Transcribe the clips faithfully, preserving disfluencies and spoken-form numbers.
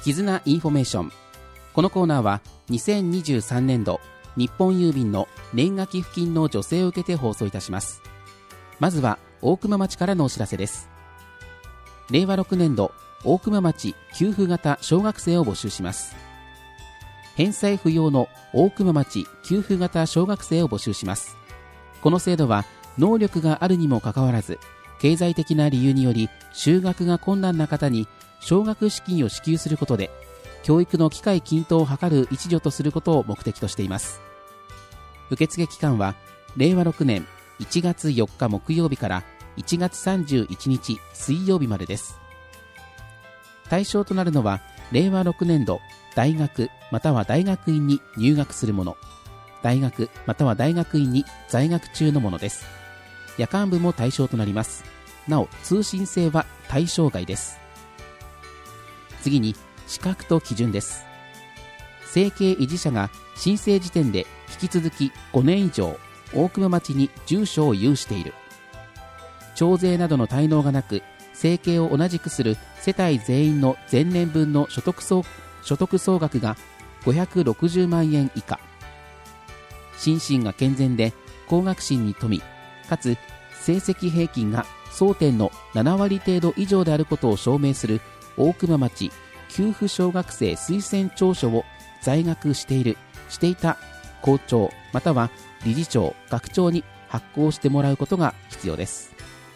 絆インフォメーション。このコーナーはにせんにじゅうさんねんど日本郵便の年賀寄付金の助成を受けて放送いたします。まずは大熊町からのお知らせです。れいわろくねんど大熊町給付型小学生を募集します。返済不要の大熊町給付型小学生を募集します。この制度は能力があるにもかかわらず、経済的な理由により就学が困難な方に奨学資金を支給することで、教育の機会均等を図る一助とすることを目的としています。受付期間はれいわろくねんいちがつよっか木曜日からいちがつさんじゅういちにち水曜日までです。対象となるのはれいわろくねんど大学または大学院に入学する者、大学または大学院に在学中のものです。夜間部も対象となります。なお通信制は対象外です。次に資格と基準です。生計維持者が申請時点で引き続きごねん以上大熊町に住所を有している、徴税などの滞納がなく、生計を同じくする世帯全員の前年分の所得総、所得総額がごひゃくろくじゅうまんえん以下、心身が健全で高学心に富み、かつ成績平均が争点のななわり程度以上であることを証明する大熊町給付小学生推薦調書を在学しているしていた校長または理事長、学長に発行してもらうことが必要です。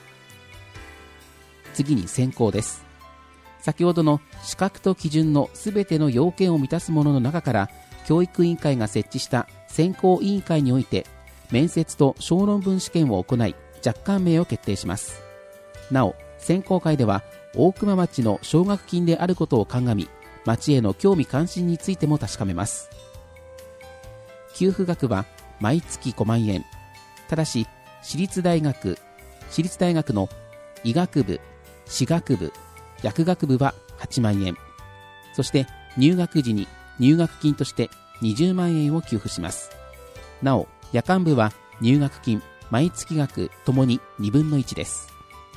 次に選考です。先ほどの資格と基準のすべての要件を満たすものの中から、教育委員会が設置した選考委員会において面接と小論文試験を行い、若干名を決定します。なお選考会では大熊町の奨学金であることを鑑み、町への興味関心についても確かめます。給付額は毎月ごまんえん。ただし私立大学私立大学の医学部、歯学部、薬学部ははちまんえん、そして入学時に入学金としてにじゅうまんえんを給付します。なお夜間部は入学金、毎月額ともににぶんのいちです。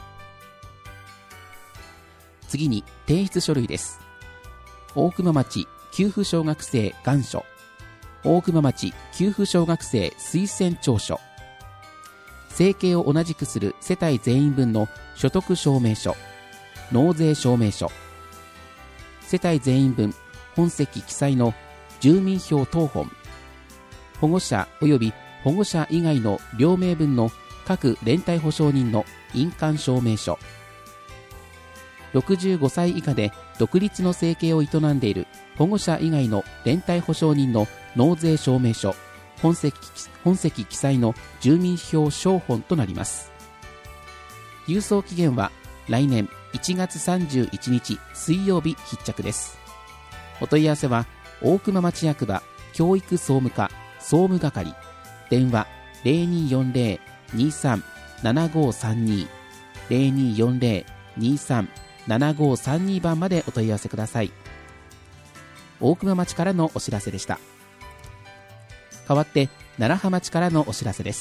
次に提出書類です。大熊町給付小学生願書、大熊町給付小学生推薦調書、生計を同じくする世帯全員分の所得証明書、納税証明書、世帯全員分本籍記載の住民票謄本、保護者及び保護者以外の両名分の各連帯保証人の印鑑証明書、ろくじゅうごさい以下で独立の生計を営んでいる保護者以外の連帯保証人の納税証明書、本籍、本籍記載の住民票証本となります。郵送期限は来年いちがつさんじゅういちにち水曜日必着です。お問い合わせは大熊町役場教育総務課総務係、電話 ゼロにーよんゼロ にーさん ななごーさんに ゼロにーよんゼロ にーさん ななごーさんに 番までお問い合わせください。大熊町からのお知らせでした。代わって楢葉町からのお知らせです。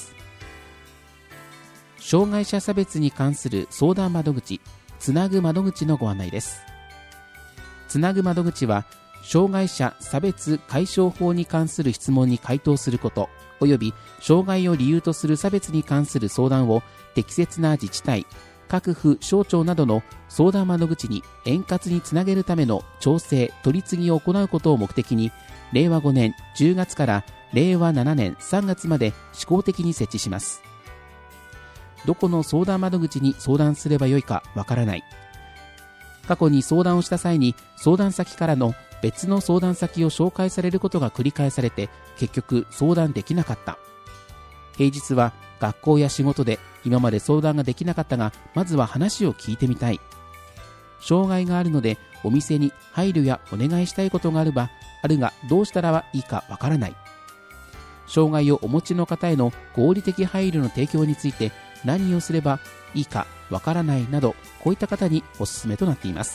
障害者差別に関する相談窓口、つなぐ窓口のご案内です。つなぐ窓口は障害者差別解消法に関する質問に回答すること、および障害を理由とする差別に関する相談を適切な自治体、各府省庁などの相談窓口に円滑につなげるための調整・取り次ぎを行うことを目的に、れいわごねんじゅうがつかられいわななねんさんがつまで試行的に設置します。どこの相談窓口に相談すればよいかわからない、過去に相談をした際に相談先からの別の相談先を紹介されることが繰り返されて結局相談できなかった、平日は学校や仕事で今まで相談ができなかったがまずは話を聞いてみたい、障害があるのでお店に配慮やお願いしたいことがあればあるがどうしたらいいかわからない、障害をお持ちの方への合理的配慮の提供について何をすればいいかわからないなど、こういった方におすすめとなっています。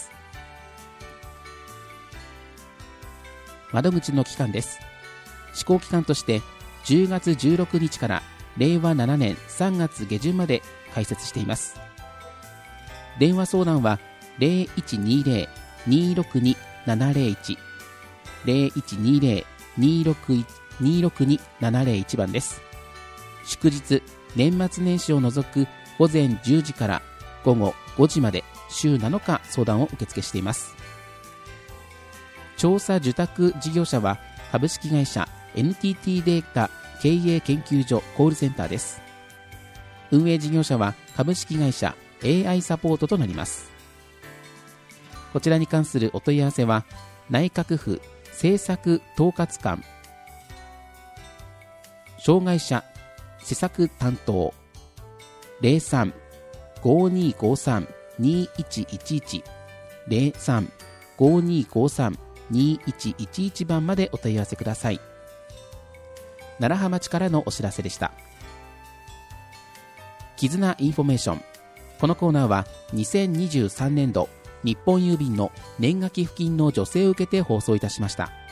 窓口の期間です。施行期間としてじゅうがつじゅうろくにちかられいわななねんさんがつげじゅんまで開設しています。電話相談は ゼロいちにーゼロ にーろくにななゼロいち ゼロいちにゼロ にろくに ななゼロいち 番です。祝日、年末年始を除く午前じゅうじから午後ごじまで週なのか相談を受付しています。調査受託事業者は株式会社 エヌティーティー データ経営研究所コールセンターです。運営事業者は株式会社 エーアイ サポートとなります。こちらに関するお問い合わせは内閣府政策統括官障害者施策担当 ゼロさん ごにーごさん にーいちいちいち ゼロさん ごにーごさん にーいちいちいち 番までお問い合わせください。楢葉町からのお知らせでした。絆インフォメーション。このコーナーはにせんにじゅうさんねんど日本郵便の年賀寄付金の助成を受けて放送いたしました。